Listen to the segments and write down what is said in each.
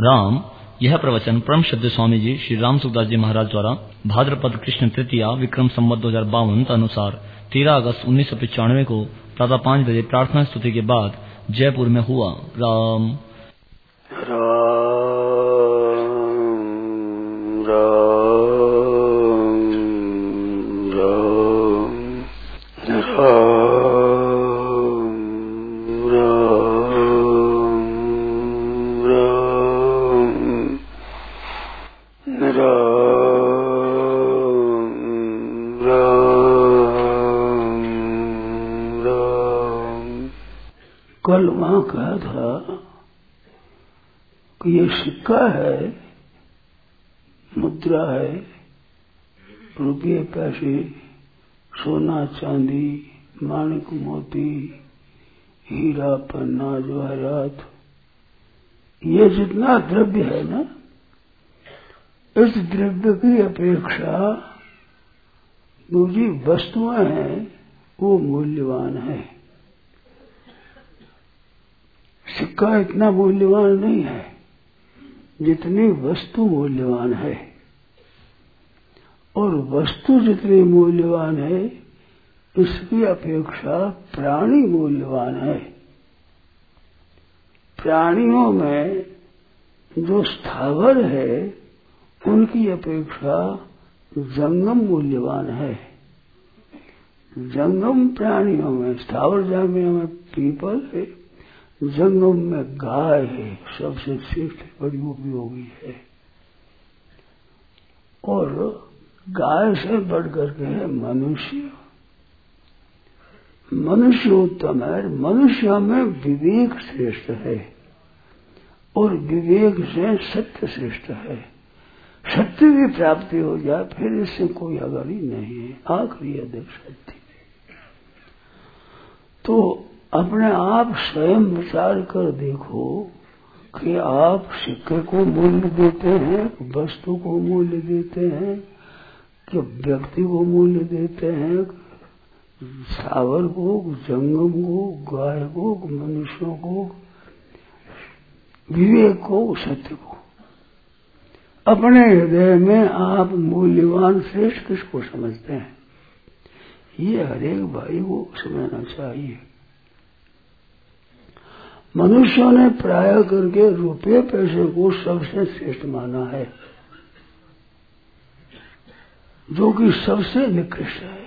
राम। यह प्रवचन परम श्रद्धेय स्वामी जी श्री राम सुखदास जी महाराज द्वारा भाद्रपद कृष्ण तृतीया विक्रम संवत 2052 अनुसार 13 अगस्त 1995 को प्रातः 5 बजे प्रार्थना स्तुति के बाद जयपुर में हुआ। राम कल वहां कहा था कि ये सिक्का है, मुद्रा है, रुपये पैसे, सोना चांदी, माणिक मोती, हीरा पन्ना जवाहरात, ये जितना द्रव्य है ना, इस द्रव्य की अपेक्षा दूसरी वस्तुएं हैं वो मूल्यवान है। सिक्का इतना मूल्यवान नहीं है जितनी वस्तु मूल्यवान है, और वस्तु जितनी मूल्यवान है इसकी अपेक्षा प्राणी मूल्यवान है। प्राणियों में जो स्थावर है उनकी अपेक्षा जंगम मूल्यवान है। जंगम प्राणियों में, स्थावर प्राणियों में पीपल है, जंगम में गाय है, सबसे श्रेष्ठ बड़ी उपयोगी है, और गाय से बढ़कर के है मनुष्य। मनुष्य उत्तम है, मनुष्य में विवेक श्रेष्ठ है, और विवेक से सत्य श्रेष्ठ है। सत्य की प्राप्ति हो जाए फिर इससे कोई अगाड़ी नहीं है, आखिरी अध्यक्ष सत्य। तो अपने आप स्वयं विचार कर देखो कि आप सिक्के को मूल्य देते हैं, वस्तु को मूल्य देते हैं, कि व्यक्ति को मूल्य देते हैं, सावर को, जंगम को, गाय को, मनुष्यों को, विवेक को, सत्य को। अपने हृदय में आप मूल्यवान श्रेष्ठ किसको समझते हैं, ये हरेक भाई को समझना चाहिए। मनुष्यों ने प्राय करके रुपये पैसे को सबसे श्रेष्ठ माना है, जो कि सबसे निकृष्ट है,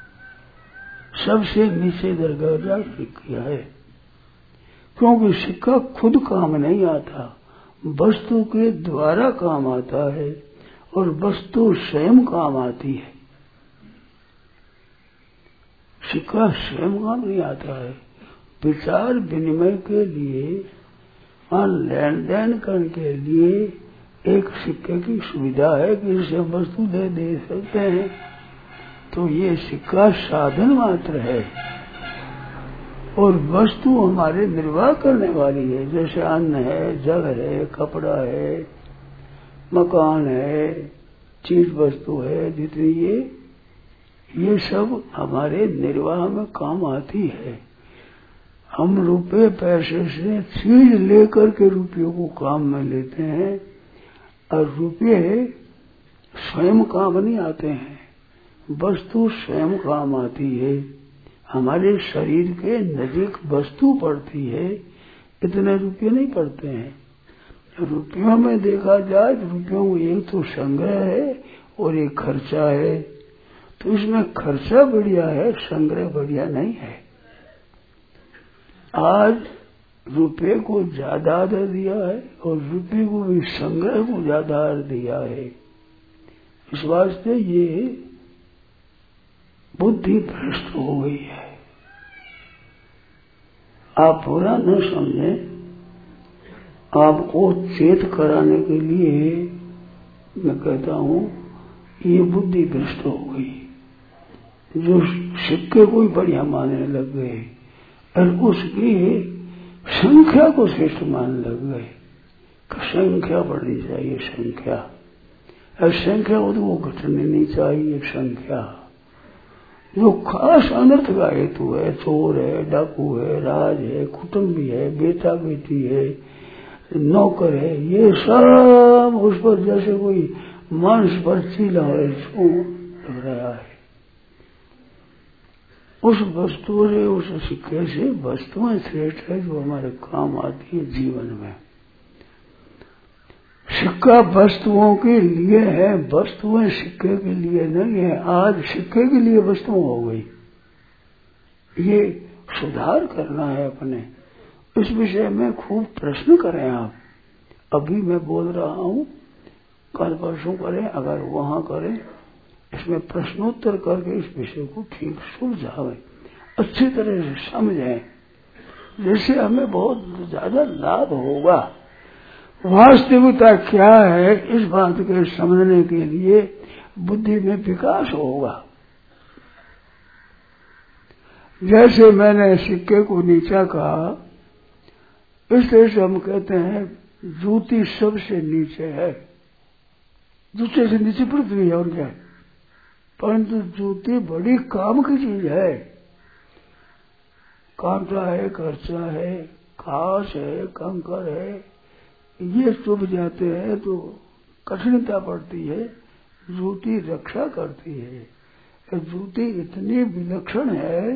सबसे नीचे दर्जा किया है। क्योंकि सिक्का खुद काम नहीं आता, वस्तु के द्वारा काम आता है, और वस्तु स्वयं काम आती है। सिक्का स्वयं काम नहीं आता है। विचार विनिमय के लिए, लेन देन करने के लिए एक सिक्के की सुविधा है कि इससे वस्तु दे सकते हैं। तो ये सिक्का साधन मात्र है, और वस्तु हमारे निर्वाह करने वाली है। जैसे अन्न है, जल है, कपड़ा है, मकान है, चीज वस्तु है, जितनी ये सब हमारे निर्वाह में काम आती है। हम रुपये पैसे से चीज लेकर के रुपयों को काम में लेते हैं, और रुपये स्वयं काम नहीं आते हैं, वस्तु स्वयं काम आती है। हमारे शरीर के नजीक वस्तु पड़ती है, इतने रुपये नहीं पड़ते हैं। रुपयों में देखा जाए तो रुपयों में एक तो संग्रह है और एक खर्चा है, तो इसमें खर्चा बढ़िया है, संग्रह बढ़िया नहीं है। आज रुपये को ज्यादा आदर दिया है, और रुपये को भी संग्रह को ज्यादा आदर दिया है। इस वास्ते ये बुद्धि भ्रष्ट हो गई है। आप पूरा न समझे, आपको चेत कराने के लिए मैं कहता हूं, ये बुद्धि भ्रष्ट हो गई। जो सिक्के को ही बढ़िया मानने लग गए, और उसकी संख्या को श्रेष्ठ मानने लग गए। संख्या बढ़नी चाहिए, संख्या, और संख्या को तो वो घटने नहीं चाहिए। संख्या जो खास अनर्थ का हेतु है, चोर है, डाकू है, राज है, कुटुंबी है, बेटा बेटी है, नौकर है, ये सब उस पर जैसे कोई मांस पर चीला है लग रहा है। उस वस्तु से, उस सिक्के से वस्तुएं श्रेष्ठ है जो हमारे काम आती है जीवन में। सिक्का वस्तुओं के लिए है, वस्तुएं सिक्के के लिए नहीं है। आज सिक्के के लिए वस्तुएं हो गई, ये सुधार करना है अपने। इस विषय में खूब प्रश्न करें आप। अभी मैं बोल रहा हूं, कल परसों करें, अगर वहां करें, इसमें प्रश्नोत्तर करके इस विषय को ठीक सुलझावें, अच्छी तरह से समझें, जिससे हमें बहुत ज्यादा लाभ होगा। वास्तविकता क्या है इस बात के समझने के लिए बुद्धि में विकास होगा। जैसे मैंने सिक्के को नीचा कहा, इस तरह से हम कहते हैं जूती सबसे नीचे है, जूते से नीचे पृथ्वी है और क्या है, परंतु जूती बड़ी काम की चीज है। कांटा है, कर्चा है, घास है, कंकर है, ये चुभ जाते हैं तो कठिनता पड़ती है, जूती रक्षा करती है। जूती इतनी विलक्षण है,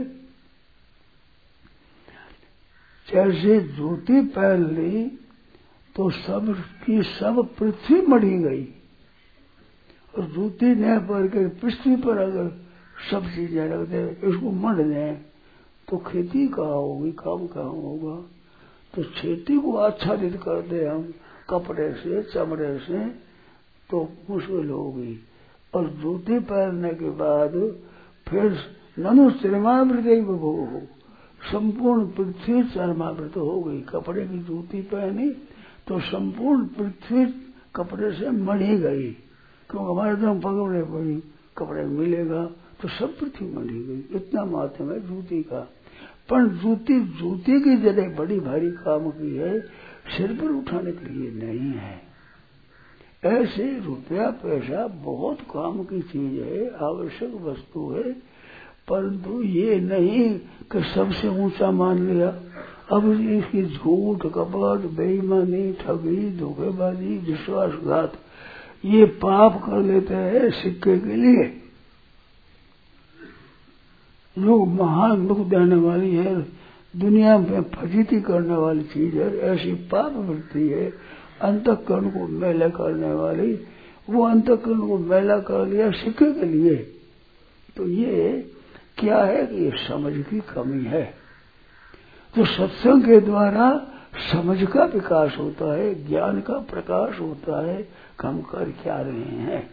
जैसे जूती पहन ली तो सब की सब पृथ्वी मढ़ी गई, और जूती न पहन के पृथ्वी पर अगर सब चीजें रख दे, इसको मढ़ दें, तो खेती कहाँ होगी, काम कहाँ होगा। तो खेती को आच्छादित कर दे हम कपड़े से, चमड़े से, तो मुश्किल होगी। और जूती पहनने के बाद फिर ननु चरमावृत हो, संपूर्ण पृथ्वी चरमावृत हो गई। कपड़े की जूती पहनी तो संपूर्ण पृथ्वी कपड़े से मढ़ी गई, क्योंकि हमारे तो पकड़े पड़ी कपड़े मिलेगा तो सब पृथ्वी मढ़ी गई। इतना माध्यम है जूती का। पर जूती की जगह बड़ी भारी काम की है, सिर पर उठाने के लिए नहीं है। ऐसे रुपया पैसा बहुत काम की चीज है, आवश्यक वस्तु है, परंतु ये नहीं कि सबसे ऊंचा मान लिया। अब इसकी झूठ, कपट, बेईमानी, ठगी, धोखेबाजी, विश्वासघात, ये पाप कर लेते हैं सिक्के के लिए, जो महान दुख देने वाली है, दुनिया में फजीती करने वाली चीज है। ऐसी पाप वृत्ति है अंतःकरण को मैला करने वाली, वो अंतःकरण को मैला कर लिया सिक्के के लिए। तो ये क्या है कि ये समझ की कमी है। तो सत्संग के द्वारा समझ का विकास होता है, ज्ञान का प्रकाश होता है, हम कर क्या रहे हैं।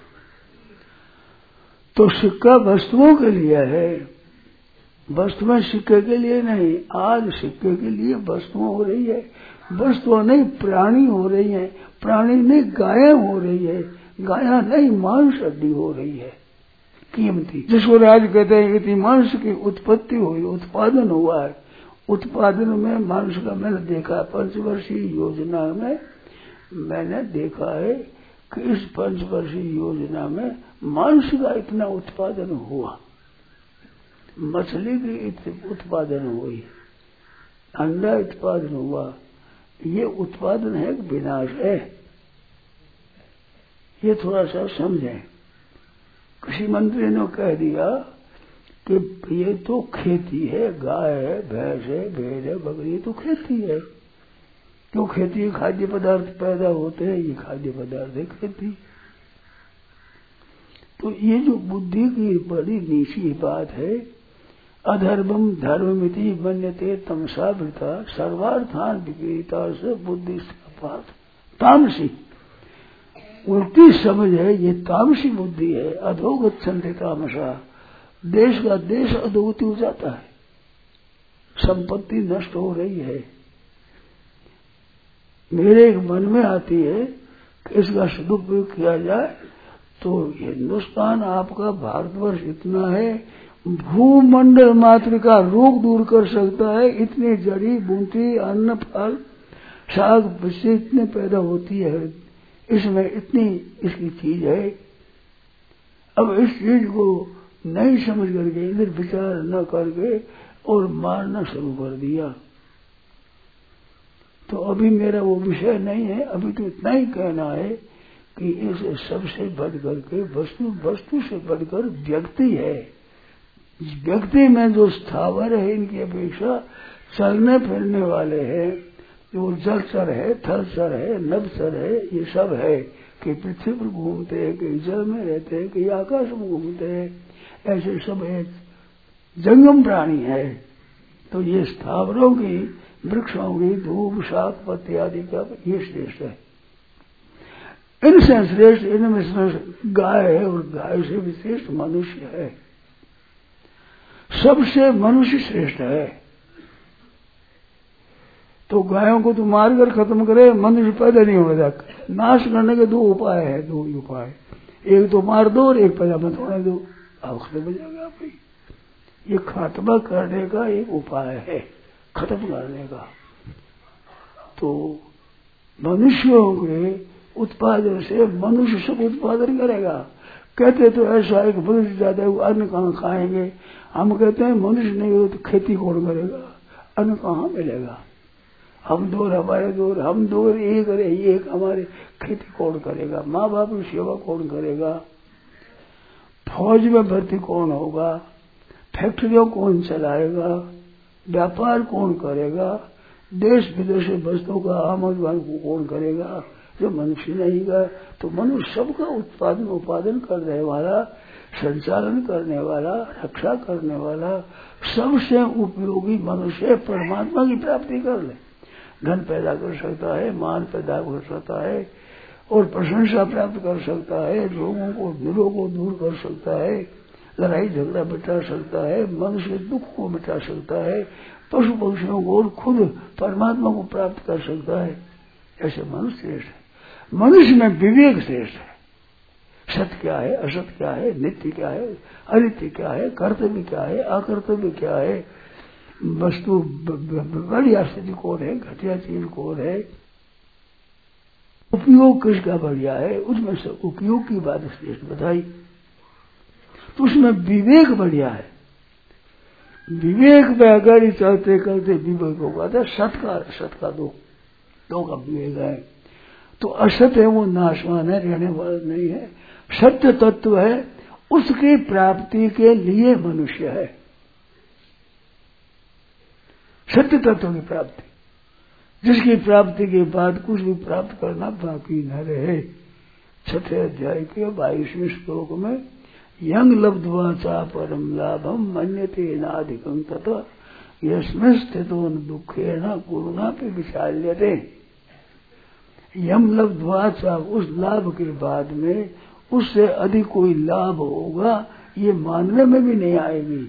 तो सिक्का वस्तुओं के लिए है, वस्तुएं सिक्के के लिए नहीं। आज सिक्के के लिए वस्तुएं हो रही है, वस्तुएं नहीं प्राणी हो रही है, प्राणी नहीं गायें हो रही है, गाया नहीं मांस हड्डी हो रही है कीमती, जिसको राज कहते हैं। इतनी मांस की उत्पत्ति हुई, उत्पादन हुआ है। उत्पादन में मांस का मैंने देखा, पंचवर्षीय योजना में मैंने देखा है कि इस पंचवर्षीय योजना में मांस का इतना उत्पादन हुआ, मछली की उत्पादन हुई, अंडा उत्पादन हुआ। ये उत्पादन है कि विनाश है, ये थोड़ा सा समझें। कृषि मंत्री ने कह दिया कि ये तो खेती है, गाय है, भैंस है, भेड़ है, बकरी, तो खेती है। क्यों खेती खाद्य पदार्थ पैदा होते हैं, ये खाद्य पदार्थ है खेती। तो ये जो बुद्धि की बड़ी नीची बात है, अधर्मम धर्ममिति मन्यते तमसा वृता सर्वार्थान विपरीता से बुद्धि पार्थ। तामसी उल्टी समझ है, ये तामसी बुद्धि है। अधोगच्छन्ति तामसा, देश का देश अधोगति हो जाता है, संपत्ति नष्ट हो रही है। मेरे एक मन में आती है कि इसका सदुपयोग किया जाए तो हिंदुस्तान आपका भारतवर्ष इतना है, भूमंडल मात्र का रोग दूर कर सकता है। इतनी जड़ी बूटी, अन्न, फल, साग बच्चे इतने पैदा होती है, इसमें इतनी इसकी चीज है। अब इस चीज को नहीं समझ करके, इधर विचार न करके और मारना शुरू कर दिया। तो अभी मेरा वो विषय नहीं है। अभी तो इतना ही कहना है कि इस सबसे बढ़कर के वस्तु से बढ़कर व्यक्ति है। व्यक्ति में जो स्थावर है, इनकी अपेक्षा चलने फिरने वाले हैं, जो जलचर है, थलचर है, नभचर है, ये सब है कि पृथ्वी पर घूमते हैं, कहीं जल में रहते हैं, कहीं आकाश में घूमते हैं, ऐसे सब एक जंगम प्राणी है। तो ये स्थावरों की, वृक्षों की, धूप, शाक, पत्ती आदि का ये श्रेष्ठ है। इनसे श्रेष्ठ, इनमें गाय है और गाय से भी श्रेष्ठ मनुष्य है। सबसे मनुष्य श्रेष्ठ है। तो गायों को तो मारकर खत्म करे, मनुष्य पैदा नहीं होने तक। नाश करने के दो उपाय है, दो ही उपाय, एक तो मार दो और एक पैदा मत होने दो, अब खत्म हो जाएगा भाई। ये खात्मा करने का एक उपाय है, खत्म करने का। तो मनुष्यों के उत्पादन से मनुष्य सब उत्पादन करेगा। कहते तो ऐसा है कि मनुष्य ज्यादा है, अन्न कहाँ खाएंगे। हम कहते हैं मनुष्य नहीं हो तो खेती कौन करेगा, अन्न कहाँ मिलेगा। हम दो, हमारे दो, हम दो एक रहे, एक हमारे, खेती कौन करेगा, माँ बाप की सेवा कौन करेगा, फौज में भर्ती कौन होगा, फैक्ट्रियों कौन चलाएगा, व्यापार कौन करेगा, देश विदेश से वस्तुओं का आमदनी को कौन करेगा, जो मनुष्य नहीं का। तो मनुष्य सबका उत्पादन उपादन करने वाला, संचालन करने वाला, रक्षा करने वाला, सबसे उपयोगी मनुष्य परमात्मा की प्राप्ति कर ले। धन पैदा कर सकता है, मान पैदा कर सकता है और प्रशंसा प्राप्त कर सकता है, रोगों को दूर कर सकता है, लड़ाई झगड़ा मिटा सकता है, मनुष्य दुख को मिटा सकता है, पशु पक्षियों को और खुद परमात्मा को प्राप्त कर सकता है। ऐसे मनुष्य श्रेष्ठ है। मनुष्य में विवेक श्रेष्ठ है। सत्य क्या है, असत्य क्या है, नित्य क्या है, अनित्य क्या है, कर्तव्य क्या है, अकर्तव्य क्या है, वस्तु बढ़िया स्थिति कौन है, घटिया चीज कौन है, उपयोग किसका बढ़िया है, उसमें से उपयोग की बात श्रेष्ठ बताई। तो उसमें विवेक बढ़िया है। विवेक में अगर ही चलते करते विवेक होगा तो सत का दो का विवेक है। तो असत है वो नाशवान है, रहने वाला नहीं है। सत्य तत्व है, उसकी प्राप्ति के लिए मनुष्य है। सत्य तत्व की प्राप्ति, जिसकी प्राप्ति के बाद कुछ भी प्राप्त करना बाकी न रहे। 6 अध्याय के 22वें श्लोक में यंग लब्ध्वा चा परम लाभम मन्यते नाधिकं तथा यस्मिन् स्थितो न दुखेन कुरुणापि विचाल्यते। यम लब्ध्वा चा, उस लाभ के बाद में उससे अधिक कोई लाभ होगा ये मानने में भी नहीं आएगी।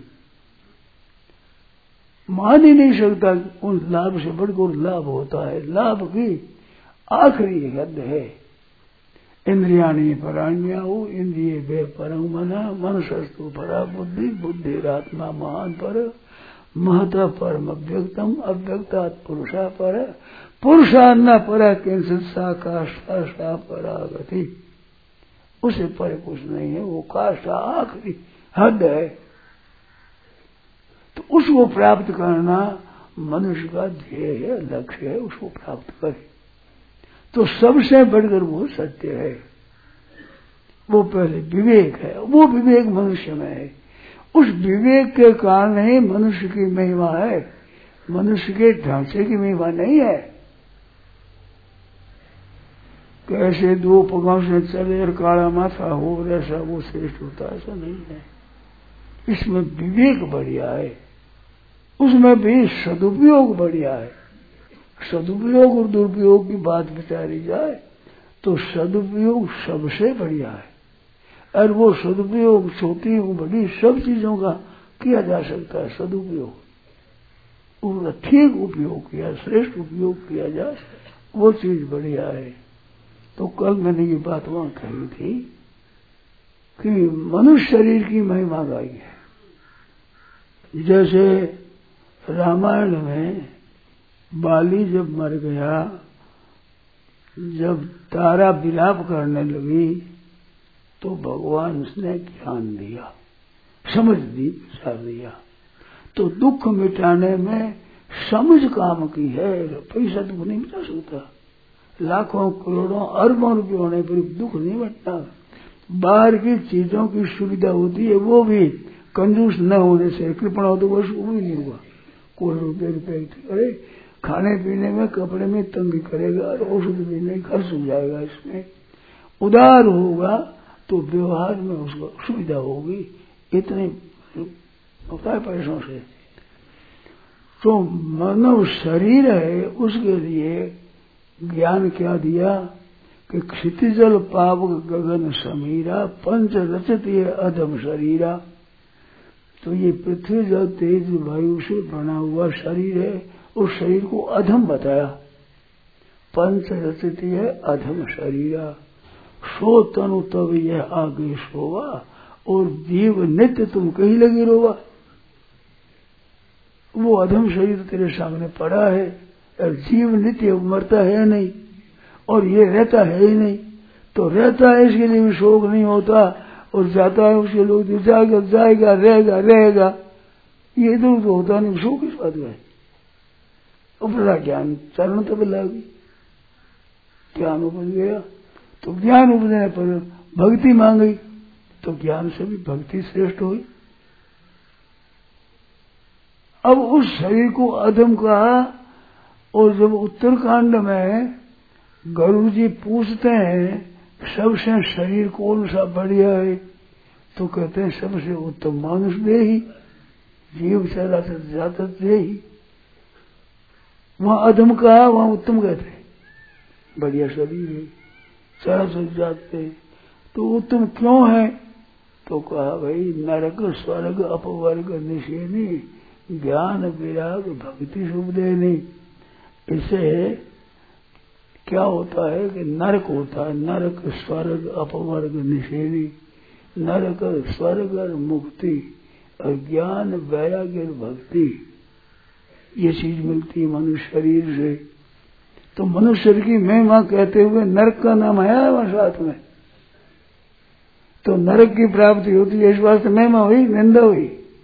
मान ही नहीं सकता उन लाभ से बढ़कर लाभ होता है। लाभ की आखिरी हद है। इंद्रियाणी पराण्याहु इंद्रिय वे परम मना मनसस्तु परा बुद्धि बुद्धिरात्मा महान पर महता परम अव्यक्तम अव्यक्तात् पुरुषा पर पुरुषा न परा किंचित सा काष्ठा परागति। उसे पर कुछ नहीं है, वो काष्ठा आखिरी हद है। तो उसको प्राप्त करना मनुष्य का ध्येय है, लक्ष्य है, उसको प्राप्त करे। तो सबसे बढ़कर वो सत्य है। वो पहले विवेक है, वो विवेक मनुष्य में है। उस विवेक के कारण ही मनुष्य की महिमा है, मनुष्य के ढांचे की महिमा नहीं है। कैसे 2 पगों से चले और काला माथा हो ऐसा वो श्रेष्ठ होता, ऐसा नहीं है। इसमें विवेक बढ़िया है, उसमें भी सदुपयोग बढ़िया है। सदुपयोग और दुरुपयोग की बात विचारी जाए तो सदुपयोग सबसे बढ़िया है। और वो सदुपयोग छोटी बड़ी सब चीजों का किया जा सकता है। सदुपयोग उनका ठीक उपयोग किया, श्रेष्ठ उपयोग किया जाए, वो चीज बढ़िया है। तो कल मैंने ये बात वहां कही थी कि मनुष्य शरीर की महिमा गाई है। जैसे रामायण में बाली जब मर गया, जब तारा विलाप करने लगी तो भगवान उसने ज्ञान दिया, समझ दी, विचार दिया। तो दुख मिटाने में समझ काम की है। पैसा दुख नहीं मिटा सकता, लाखों करोड़ों अरबों रुपये होने पर दुख नहीं मिटता। बाहर की चीजों की सुविधा होती है, वो भी कंजूस न होने से, कृपण हो तो बस वो भी नहीं हुआ। कोई रुपये करे, खाने पीने में कपड़े में तंगी करेगा और औषध भी नहीं खर्च हो जाएगा। इसमें उदार होगा तो व्यवहार में उसको सुविधा होगी, इतने होता है पैसों से। तो मानव शरीर है, उसके लिए ज्ञान क्या दिया कि क्षितिजल पावक गगन समीरा पंच रचित ये अधम शरीरा। तो ये पृथ्वी जल तेज वायु से बना हुआ शरीर है, उस शरीर को अधम बताया। पंच रचित ये अधम शरीरा, सो तनु तब यह आगे सोवा, और जीव नित्य तुम कहीं लगी रोवा। वो अधम शरीर तेरे सामने पड़ा है, और जीव नित्य मरता है नहीं, और ये रहता है ही नहीं। तो रहता है इसके लिए भी शोक नहीं होता, और जाता है उसके लोग जाएगा जाएगा रहेगा रहेगा, ये इधर उधर होता नहीं, शोक इस बात का है। उपरा ज्ञान चरण तब लगी, ज्ञान उपज गया। तो ज्ञान उपजने पर भक्ति मांगी, तो ज्ञान से भी भक्ति श्रेष्ठ हुई। अब उस शरीर को अधम कहा, और जब उत्तरकांड में गरुड़ जी पूछते हैं सबसे शरीर कौन सा बढ़िया है, तो कहते हैं सबसे उत्तम मानुष दे ही, जीव चला जाता दे ही। वहां अधम कहा, वहां उत्तम कहते हैं, बढ़िया शरीर है, चला चल जाते। तो उत्तम क्यों है, तो कहा भाई नरक स्वर्ग अपवर्ग निषेधी, ज्ञान विराग भक्ति शुभ देनी। इससे क्या होता है कि नरक होता है, नरक स्वर्ग अपवर्ग निषेधी, नरक स्वर्ग और मुक्ति और ज्ञान वैराग्य और भक्ति, ये चीज मिलती है मनुष्य शरीर से। तो मनुष्य शरीर की महिमा कहते हुए नरक का नाम आया वहां साथ में। तो नरक की प्राप्ति होती है, इस वास्ते महिमा हुई, निंदा हुई।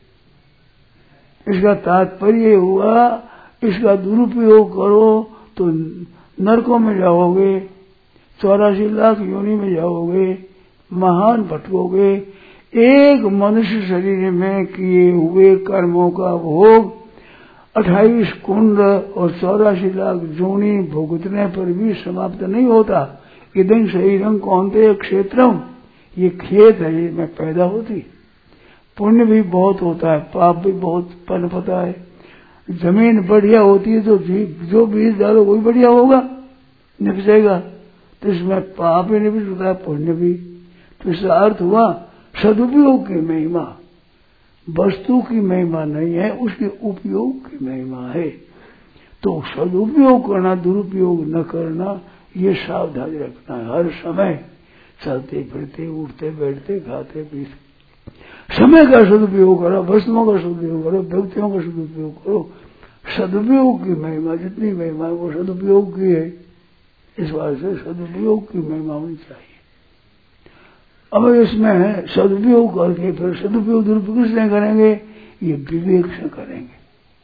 इसका तात्पर्य हुआ इसका दुरुपयोग करो तो नरकों में जाओगे, 84 लाख योनि में जाओगे, महान भटकोगे। एक मनुष्य शरीर में किए हुए कर्मों का भोग 28 कुंड और 84 लाख जोनी भुगतने पर भी समाप्त नहीं होता। इदं शरीरं कौन्तेय क्षेत्रम, ये खेत है, ये में पैदा होती। पुण्य भी बहुत होता है, पाप भी बहुत पनपता है। जमीन बढ़िया होती है तो जो बीज डालो वही बढ़िया होगा, निपजेगा। तो इसमें पाप भी निपट होता है, पुण्य भी। तो इसका अर्थ हुआ सदुपयोग की महिमा, वस्तु की महिमा नहीं है, उसके उपयोग की महिमा है। तो सदुपयोग करना, दुरुपयोग न करना, ये सावधानी रखना है हर समय। चलते फिरते उठते बैठते खाते पीते समय का सदुपयोग करो, वस्तुओं का सदुपयोग करो, व्यक्तियों का सदुपयोग करो। सदुपयोग की महिमा, जितनी महिमा है वो सदुपयोग की है। इस बात से सदुपयोग की महिमा होनी चाहिए। अब इसमें सदुपयोग करके फिर सदुपयोग दुरुपयोग किसने करेंगे, ये विवेक से करेंगे।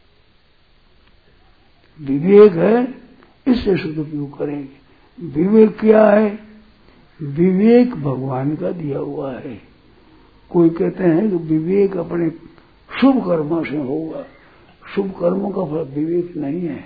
विवेक है, इससे सदुपयोग करेंगे। विवेक क्या है, विवेक भगवान का दिया हुआ है। कोई कहते हैं कि विवेक अपने शुभ कर्मों से होगा, शुभ कर्मों का फल विवेक नहीं है।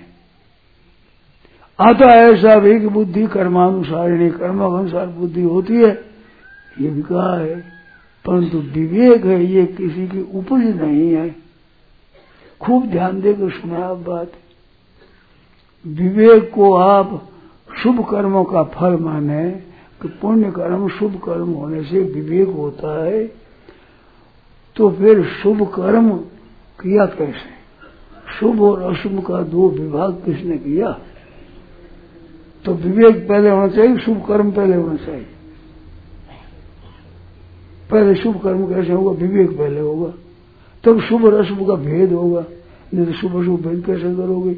आता है ऐसा भी कि बुद्धि कर्मानुसारिणी, कर्मानुसार बुद्धि होती है, ये भी कहा है। परंतु विवेक है, ये किसी की उपज नहीं है। खूब ध्यान देकर सुना आप बात। विवेक को आप शुभ कर्मों का फल माने कि पुण्य कर्म शुभ कर्म होने से विवेक होता है। तो फिर शुभ कर्म किया कैसे, शुभ और अशुभ का दो विभाग किसने किया। तो विवेक पहले होना चाहिए, शुभ कर्म पहले होना चाहिए। पहले शुभ कर्म कैसे होगा, विवेक पहले होगा, तब शुभ और अशुभ का भेद होगा। नहीं तो शुभ अशुभ भेद कैसे करोगे।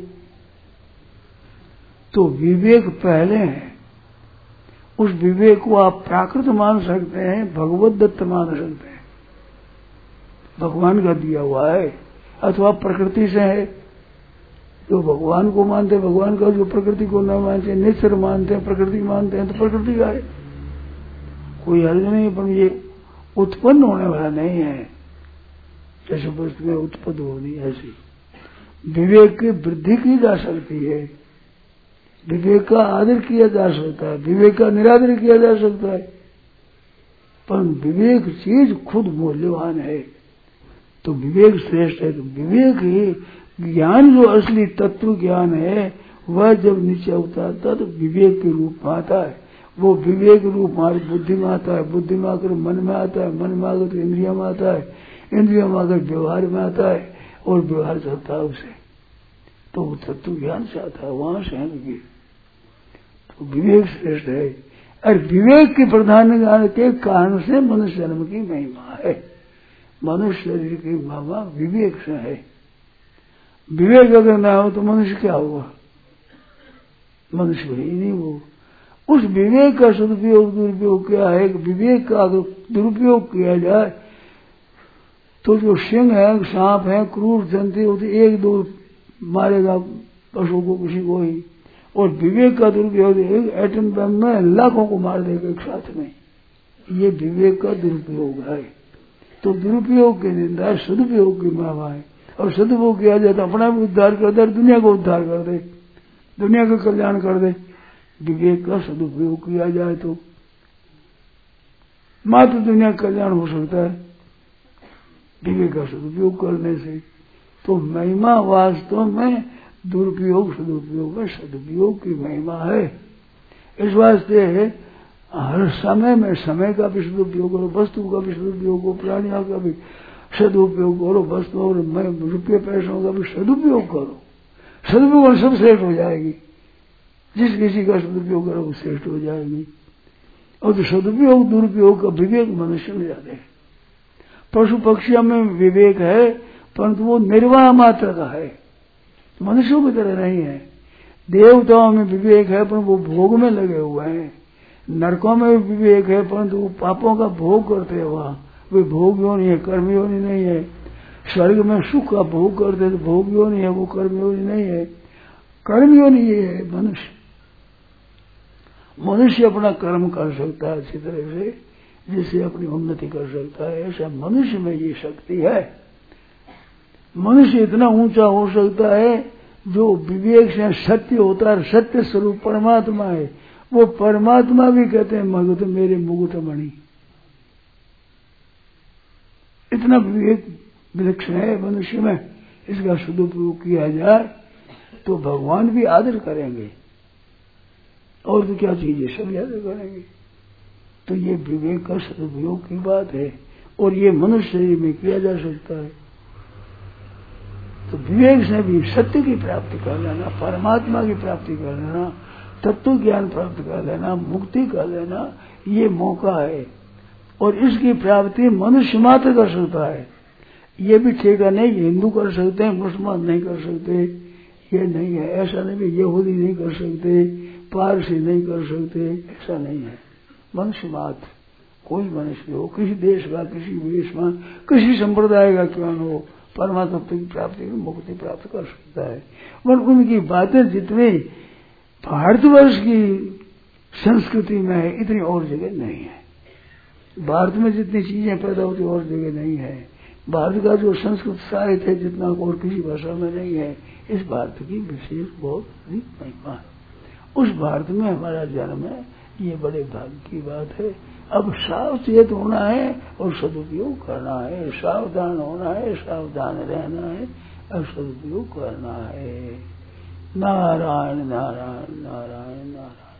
तो विवेक पहले है। उस विवेक को आप प्राकृत मान सकते हैं, भगवत दत्त मान सकते हैं, भगवान का दिया हुआ है, अथवा प्रकृति से है। जो भगवान को मानते हैं भगवान का, जो प्रकृति को न मानते हैं, नेचर मानते हैं, प्रकृति मानते हैं, तो प्रकृति का है, कोई हर्ज नहीं। पर ये उत्पन्न होने वाला नहीं है, जैसे वस्तु में उत्पन्न होनी ऐसी। विवेक की वृद्धि की जा सकती है, विवेक का आदर किया जा सकता है, विवेक का निरादर किया जा सकता है, पर विवेक चीज खुद मूल्यवान है, तो विवेक श्रेष्ठ है। तो विवेक ही ज्ञान, जो असली तत्व ज्ञान है, वह जब नीचे उतारता तो विवेक के रूप में आता है। वो विवेक रूप हमारी बुद्धि में आता है, बुद्धि में आकर मन में आता है, मन में आकर इंद्रिया में आता है, इंद्रिया में आकर व्यवहार में आता है, और व्यवहार चलता है उसे, तो वो तत्व ज्ञान से आता है, वहां से है। तो विवेक श्रेष्ठ है, और विवेक के प्रधान ज्ञान के कारण से मनुष्य जन्म की महिमा है। मनुष्य शरीर की महिमा विवेक से है। विवेक अगर ना हो तो मनुष्य क्या होगा? मनुष्य ही नहीं हो। उस विवेक का सदुपयोग दुरुपयोग क्या है? विवेक का अगर दुरुपयोग किया जाए तो जो सिंह है, सांप है, क्रूर जंतु होती, एक दो मारेगा पशु को, किसी को ही। और विवेक का दुरुपयोग, एक एटम बम में लाखों को मार देगा एक साथ में, ये विवेक का दुरुपयोग है। तो दुरुपयोग की निंदा सदुपयोग की महिमा है, और सदुपयोग किया जाए तो अपना भी उद्धार कर दे, दुनिया को उद्धार कर दे, दुनिया का कल्याण कर दे। विवेक का सदुपयोग किया जाए तो मात्र दुनिया का कल्याण हो सकता है विवेक का सदुपयोग करने से। तो महिमा वास्तव में दुरुपयोग सदुपयोग में सदुपयोग की महिमा है। इस वास्ते हर समय में समय का भी सदुपयोग करो, वस्तु का भी सदुपयोग करो, प्राणियों का भी सदुपयोग करो, वस्तु और रुपये पैसों का भी सदुपयोग करो। सदुपयोग सब श्रेष्ठ हो जाएगी, जिस किसी का सदुपयोग करो वो श्रेष्ठ हो जाएगी। और जो सदुपयोग दुरुपयोग का विवेक मनुष्य में ज्यादा है। पशु पक्षियों में विवेक है, परंतु वो निर्वाह मात्र का है, मनुष्यों की तरह नहीं है। देवताओं में विवेक है, पर वो भोग में लगे हुए हैं। नरकों में भी विवेक है, परंतु वो पापों का भोग करते हैं, वहां वे भोग योनि है, कर्म योनि नहीं है। स्वर्ग में सुख का भोग करते तो भोग योनि है, वो कर्म योनि नहीं है। कर्म योनि ये है मनुष्य। मनुष्य अपना कर्म कर सकता है अच्छी तरह से, जिससे अपनी उन्नति कर सकता है, ऐसा मनुष्य में ये शक्ति है। मनुष्य इतना ऊंचा हो सकता है जो विवेक से सत्य होता है, सत्य स्वरूप परमात्मा है। वो परमात्मा भी कहते हैं मगुत मेरे मुकुट मणि। इतना विवेक विलक्षण है मनुष्य में। इसका सदुपयोग किया जाए तो भगवान भी आदर करेंगे, और तो क्या चीजें सब आदर करेंगे। तो ये विवेक का सदुपयोग की बात है, और ये मनुष्य शरीर में किया जा सकता है। तो विवेक से भी सत्य की प्राप्ति कर लेना, परमात्मा की प्राप्ति कर लेना, तत्व ज्ञान प्राप्त कर लेना, मुक्ति कर लेना, ये मौका है। और इसकी प्राप्ति मनुष्य मात्र कर सकता है। ये भी ठेका नहीं हिंदू कर सकते हैं, मुसलमान नहीं कर सकते, ये नहीं है। ऐसा नहीं भी यहूदी नहीं कर सकते, पारसी नहीं कर सकते, ऐसा नहीं है। मनुष्य मात्र, कोई मनुष्य हो, किसी देश का, किसी देश में, किसी संप्रदाय का क्यों हो, परमात्मा की प्राप्ति मुक्ति प्राप्त कर सकता है। और उनकी बातें जितनी भारतवर्ष की संस्कृति में है, इतनी और जगह नहीं है। भारत में जितनी चीजें पैदा होती और जगह नहीं है। भारत का जो संस्कृत साहित्य है जितना और किसी भाषा में नहीं है, इस भारत की विशेष बहुत अधिक महिमा है। उस भारत में हमारा जन्म है, ये बड़े भाग्य की बात है। अब सावचेत होना है और सदुपयोग करना है, सावधान होना है, सावधान रहना है और सदुपयोग करना है। नारायण नारायण नारायण नारायण।